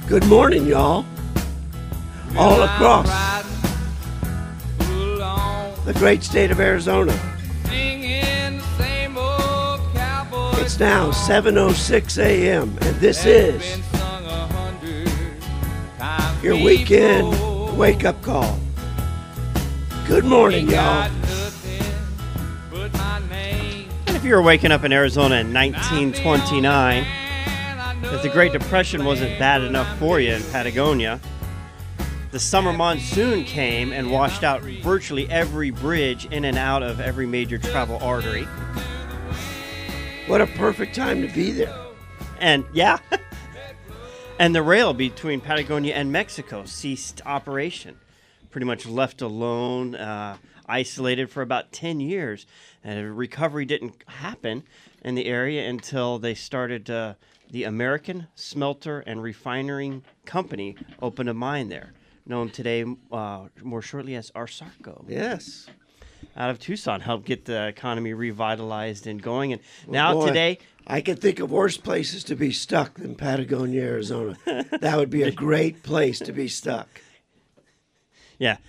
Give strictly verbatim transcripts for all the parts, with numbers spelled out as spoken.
Good morning, y'all. All across the great state of Arizona. It's now seven oh six a.m. and this is your weekend wake-up call. Good morning, y'all. And if you were waking up in Arizona in nineteen twenty-nine, if the Great Depression wasn't bad enough for you in Patagonia, the summer monsoon came and washed out virtually every bridge in and out of every major travel artery. What a perfect time to be there. And, yeah, and the rail between Patagonia and Mexico ceased operation. Pretty much left alone, uh, isolated for about ten years. And recovery didn't happen in the area until they started... Uh, the American Smelter and Refining Company opened a mine there, known today uh, more shortly as ARSARCO. Yes. Out of Tucson, helped get the economy revitalized and going. And well, now boy, today... I can think of worse places to be stuck than Patagonia, Arizona. That would be a great place to be stuck. Yeah.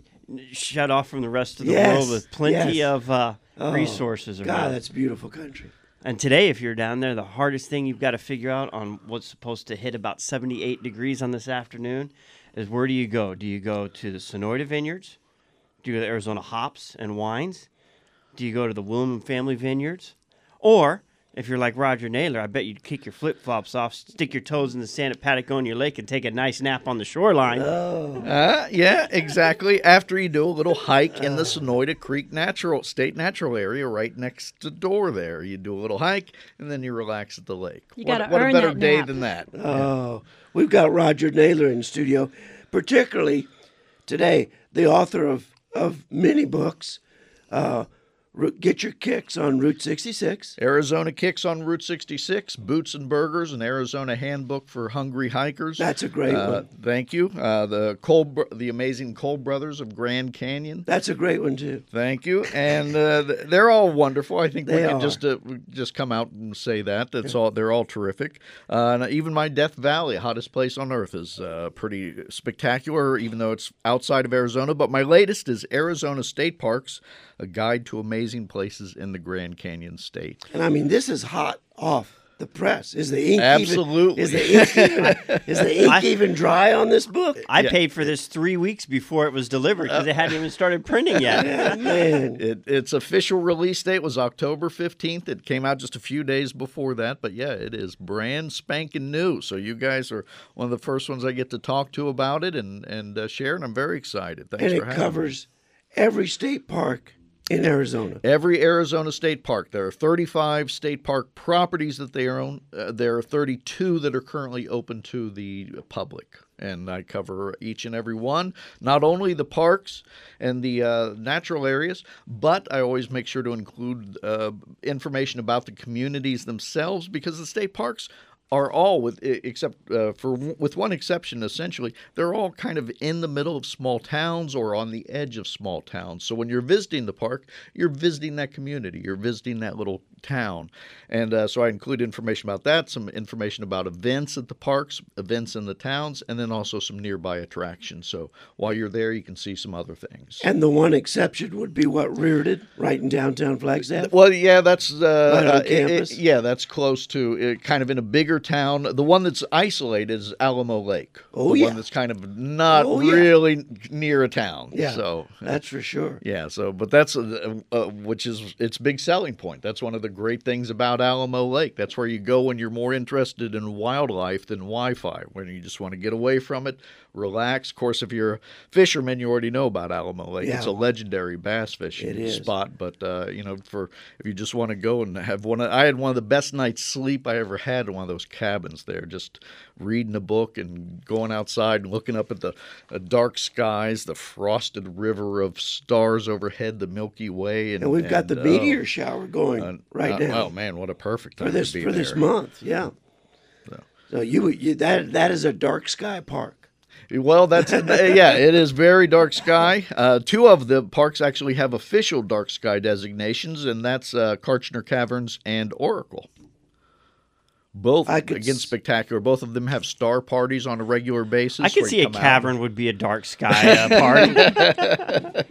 Shut off from the rest of the yes. world with plenty yes. of uh, oh, resources around. God, that's a beautiful country. And today, if you're down there, the hardest thing you've got to figure out on what's supposed to hit about seventy-eight degrees on this afternoon is where do you go? Do you go to the Sonoyta Vineyards? Do you go to Arizona Hops and Wines? Do you go to the William Family Vineyards? Or, if you're like Roger Naylor, I bet you'd kick your flip-flops off, stick your toes in the sand at Patagonia Lake, and take a nice nap on the shoreline. Oh. Uh, yeah, exactly. After you do a little hike in the Sonoyta Creek Natural State Natural Area right next to door there. You do a little hike, and then you relax at the lake. You what gotta what earn a better that day nap. than that. Oh, we've got Roger Naylor in studio, particularly today, the author of, of many books, uh, Get Your Kicks on Route sixty-six. Arizona Kicks on Route sixty-six, Boots and Burgers, an Arizona handbook for hungry hikers. That's a great uh, one. Thank you. Uh, the Cole, the amazing Cole Brothers of Grand Canyon. That's a great one, too. Thank you. And uh, they're all wonderful. I think They we can are. just uh, just come out and say that. That's all. They're all terrific. Uh, and even my Death Valley, hottest place on earth, is uh, pretty spectacular, even though it's outside of Arizona. But my latest is Arizona State Parks, a guide to amazing places in the Grand Canyon State. And I mean, this is hot off the press. Is the ink Absolutely. Even, is the ink even, is the ink I- even dry on this book? I Yeah. paid for this three weeks before it was delivered because they hadn't even started printing yet. Yeah, man. It, its official release date was October fifteenth. It came out just a few days before that. But yeah, it is brand spanking new. So you guys are one of the first ones I get to talk to about it and, and uh, share. And I'm very excited. Thanks And for it having me. covers every state park in Arizona. Every Arizona state park. There are thirty-five state park properties that they own. Uh, there are thirty-two that are currently open to the public. And I cover each and every one, not only the parks and the uh, natural areas, but I always make sure to include uh, information about the communities themselves, because the state parks are all, with except uh, for with one exception, essentially, they're all kind of in the middle of small towns or on the edge of small towns. So when you're visiting the park, you're visiting that community, you're visiting that little town. And uh, so I include information about that, some information about events at the parks, events in the towns, and then also some nearby attractions. So while you're there, you can see some other things. And the one exception would be what, Reardon, right in downtown Flagstaff? Well, yeah, that's uh, Right on uh, it- campus? it- yeah, that's close to uh, kind of in a bigger town. The one that's isolated is Alamo Lake. Oh, the yeah. one that's kind of not Oh, yeah. really near a town. Yeah, So that's for sure. yeah, so but that's uh, uh, which is its big selling point. That's one of the great things about Alamo Lake. That's where you go when you're more interested in wildlife than Wi-Fi. When you just want to get away from it, relax. Of course, if you're a fisherman, you already know about Alamo Lake. Yeah. It's a legendary bass fishing It is. spot. But uh, you know, for if you just want to go and have one, of, I had one of the best nights sleep I ever had in one of those cabins there. Just reading a book and going outside and looking up at the uh, dark skies, the frosted river of stars overhead, the Milky Way, and, And we've got the and, meteor oh, shower going uh, right uh, now. Oh man, what a perfect time for this to be for this there. month, yeah. So. So you, you that that is a dark sky park. Well, that's yeah, it is very dark sky. Uh, two of the parks actually have official dark sky designations, and that's uh, Kartchner Caverns and Oracle. Both I could again s- spectacular. Both of them have star parties on a regular basis. I could where see you a come out. cavern would be a dark sky uh, party.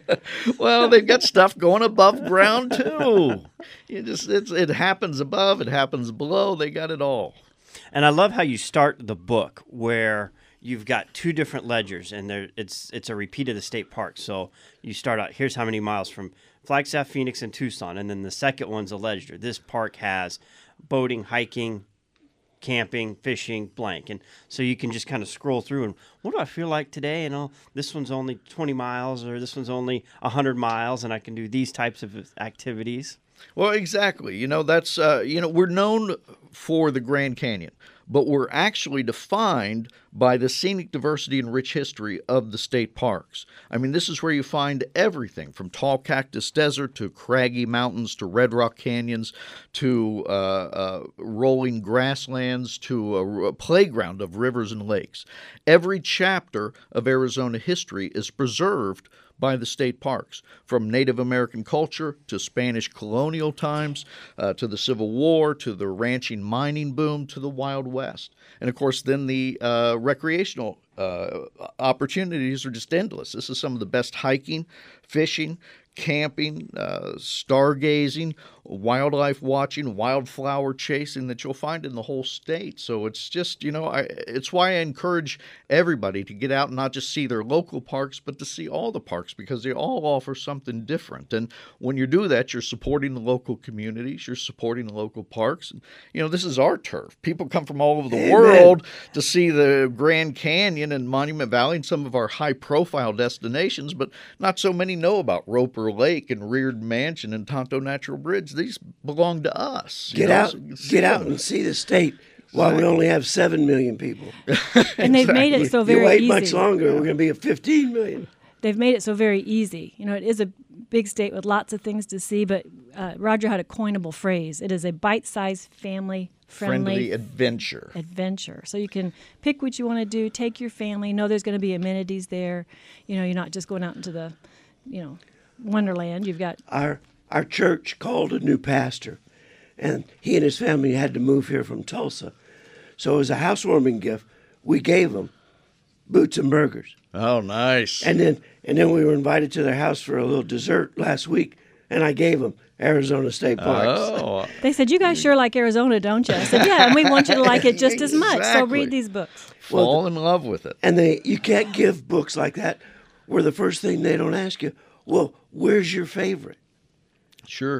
Well, they've got stuff going above ground too. You just it's, it happens above, it happens below. They got it all. And I love how you start the book where you've got two different ledgers, and there it's it's a repeat of the state park. So you start out, here's how many miles from Flagstaff, Phoenix, and Tucson, and then the second one's a ledger. This park has boating, hiking, camping, fishing, blank. And so you can just kind of scroll through and what do I feel like today? And oh, this one's only twenty miles, or this one's only one hundred miles, and I can do these types of activities. Well, exactly. You know, that's, uh, you know, we're known for the Grand Canyon, but we're actually defined by the scenic diversity and rich history of the state parks. I mean, this is where you find everything from tall cactus desert to craggy mountains to red rock canyons to uh, uh, rolling grasslands to a, a playground of rivers and lakes. Every chapter of Arizona history is preserved by the state parks, from Native American culture to Spanish colonial times, uh, to the Civil War, to the ranching mining boom, to the Wild West. And of course, then the uh, recreational uh, opportunities are just endless. This is some of the best hiking, fishing, camping, uh, stargazing, wildlife watching, wildflower chasing that you'll find in the whole state. So it's just, you know, I, it's why I encourage everybody to get out and not just see their local parks, but to see all the parks because they all offer something different. And when you do that, you're supporting the local communities, you're supporting the local parks. And, you know, this is our turf. People come from all over the Amen. world to see the Grand Canyon and Monument Valley and some of our high-profile destinations, but not so many know about Roper Lake and Reard Mansion and Tonto Natural Bridge. These belong to us. you Get know, out, so you can see get out them. and see the state while we only have seven million people. And they've made it so you very wait easy. much longer, we're going to be at fifteen million. They've made it so very easy. You know, it is a big state with lots of things to see, but uh, Roger had a coinable phrase. It is a bite-sized, family-friendly Friendly adventure. adventure. So you can pick what you want to do, take your family, know there's going to be amenities there. You know, you're not just going out into the, you know, Wonderland. You've got Our our church called a new pastor, and he and his family had to move here from Tulsa. So as a housewarming gift, we gave them boots and burgers. Oh, nice. And then and then we were invited to their house for a little dessert last week, and I gave them Arizona State Parks. Oh, They said, you guys sure like Arizona, don't you? I said, yeah, and we want you to like it just as much. So Exactly. read these books. fall in love with it. And they you can't give books like that where the first thing they don't ask you, well, where's your favorite? Sure.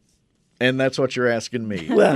And that's what you're asking me. Well,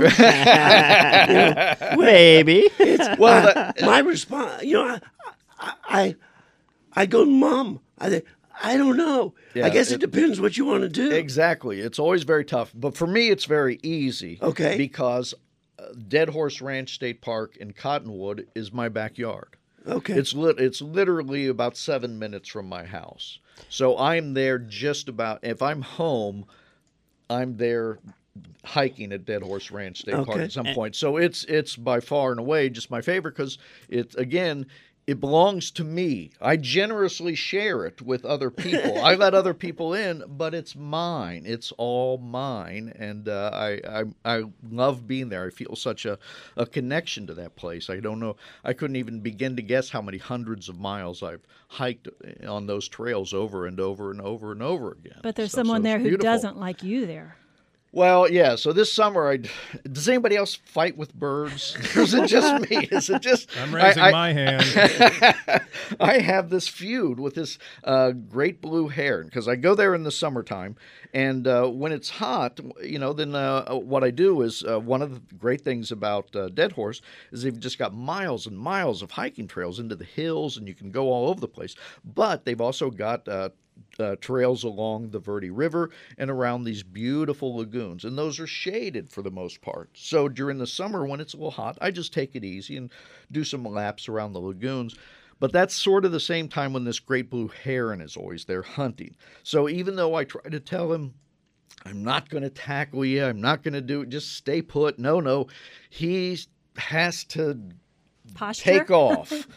Maybe. it's Well, I- that- my response, you know, I, I, I, I go, Mom. I think I don't know. Yeah, I guess it, it- depends what you want to do. Exactly. It's always very tough. But for me, it's very easy. Okay. Because uh, Dead Horse Ranch State Park in Cottonwood is my backyard. Okay. It's lit. It's literally about seven minutes from my house. So I'm there just about. If I'm home, I'm there hiking at Dead Horse Ranch State Park Okay. at some point. So it's it's by far and away just my favorite because it again. It belongs to me. I generously share it with other people. I let other people in, but it's mine. It's all mine, and uh, I, I I love being there. I feel such a, a connection to that place. I don't know. I couldn't even begin to guess how many hundreds of miles I've hiked on those trails over and over and over and over again. But there's So- someone so there it's who beautiful. doesn't like you there. Well, yeah. So this summer, I does anybody else fight with birds? Or is it just me? Is it just? I'm raising I, I, my hand. I have this feud with this uh, great blue heron because I go there in the summertime, and uh, when it's hot, you know, then uh, what I do is uh, one of the great things about uh, Dead Horse is they've just got miles and miles of hiking trails into the hills, and you can go all over the place. But they've also got uh, Uh, trails along the Verde River and around these beautiful lagoons. And those are shaded for the most part. So during the summer when it's a little hot, I just take it easy and do some laps around the lagoons. But that's sort of the same time when this great blue heron is always there hunting. So even though I try to tell him, I'm not going to tackle you, I'm not going to do it, just stay put. No, no. He has to Posture. take off.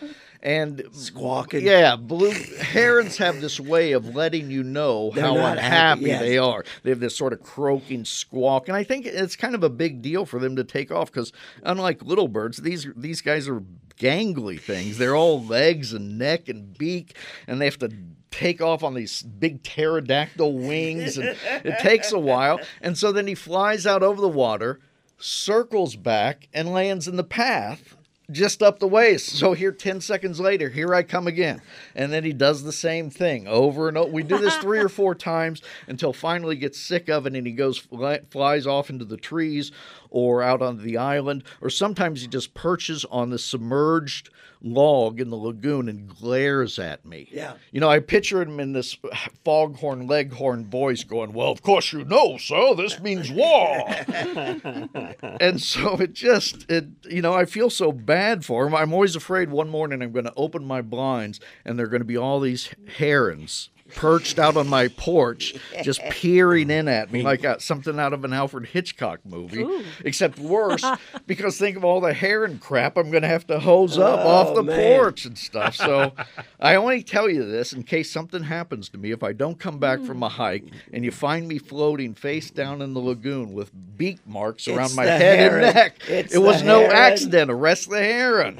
And Squawking. Yeah, blue herons have this way of letting you know They're how not unhappy happy, yes. they are. They have this sort of croaking squawk, and I think it's kind of a big deal for them to take off because, unlike little birds, these these guys are gangly things. They're all legs and neck and beak, and they have to take off on these big pterodactyl wings, and it takes a while. And so then he flies out over the water, circles back, and lands in the path just up the waist. So here, ten seconds later, here I come again. And then he does the same thing over and over. We do this three or four times until finally he gets sick of it and he goes fly, flies off into the trees or out onto the island. Or sometimes he just perches on the submerged log in the lagoon and glares at me. Yeah. You know, I picture him in this foghorn leghorn voice going, well, of course you know, sir, this means war. And so it just, it you know, I feel so bad for him. I'm always afraid one morning I'm going to open my blinds and there are going to be all these herons perched out on my porch, just peering in at me like uh, something out of an Alfred Hitchcock movie, Ooh. except worse, because think of all the heron crap I'm going to have to hose up off Oh, the man. porch and stuff. So I only tell you this in case something happens to me. If I don't come back from a hike and you find me floating face down in the lagoon with beak marks around It's my the head heron. and neck, It's it was the no heron. accident. Arrest the heron.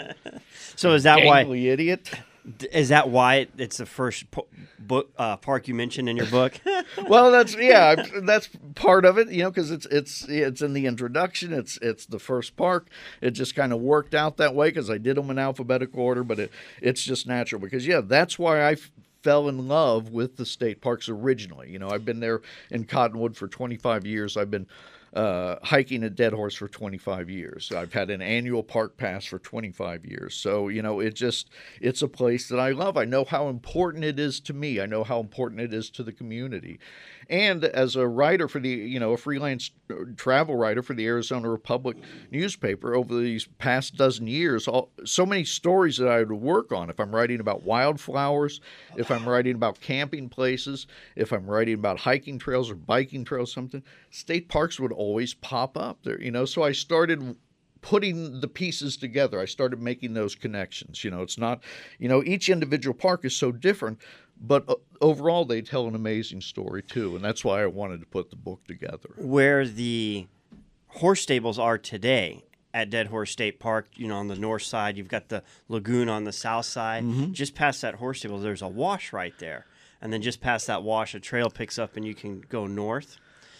So is that why? Gangly idiot. Is that why it's the first po- book uh, park you mentioned in your book? Well, that's yeah, that's part of it, you know, because it's it's it's in the introduction. It's it's the first park. It just kind of worked out that way because I did them in alphabetical order, but it it's just natural because yeah, that's why I f- fell in love with the state parks originally. You know, I've been there in Cottonwood for twenty-five years. I've been uh, hiking at Dead Horse for twenty-five years. I've had an annual park pass for twenty-five years. So, you know, it just, it's a place that I love. I know how important it is to me. I know how important it is to the community. And as a writer for the, you know, a freelance travel writer for the Arizona Republic newspaper over these past dozen years, all, so many stories that I would work on. If I'm writing about wildflowers, if I'm writing about camping places, if I'm writing about hiking trails or biking trails, something, state parks would always pop up there, you know. So I started putting the pieces together. I started making those connections. You know, it's not, you know, each individual park is so different, but uh, overall they tell an amazing story too, and that's why I wanted to put the book together. Where the horse stables are today at Dead Horse State Park, you know, on the north side, you've got the lagoon on the south side. Mm-hmm. Just past that horse stable, there's a wash right there. And then just past that wash, a trail picks up and you can go north.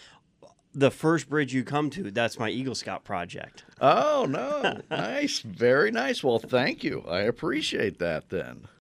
The first bridge you come to, that's my Eagle Scout project. Oh, no. Nice. Very nice. Well, thank you. I appreciate that then.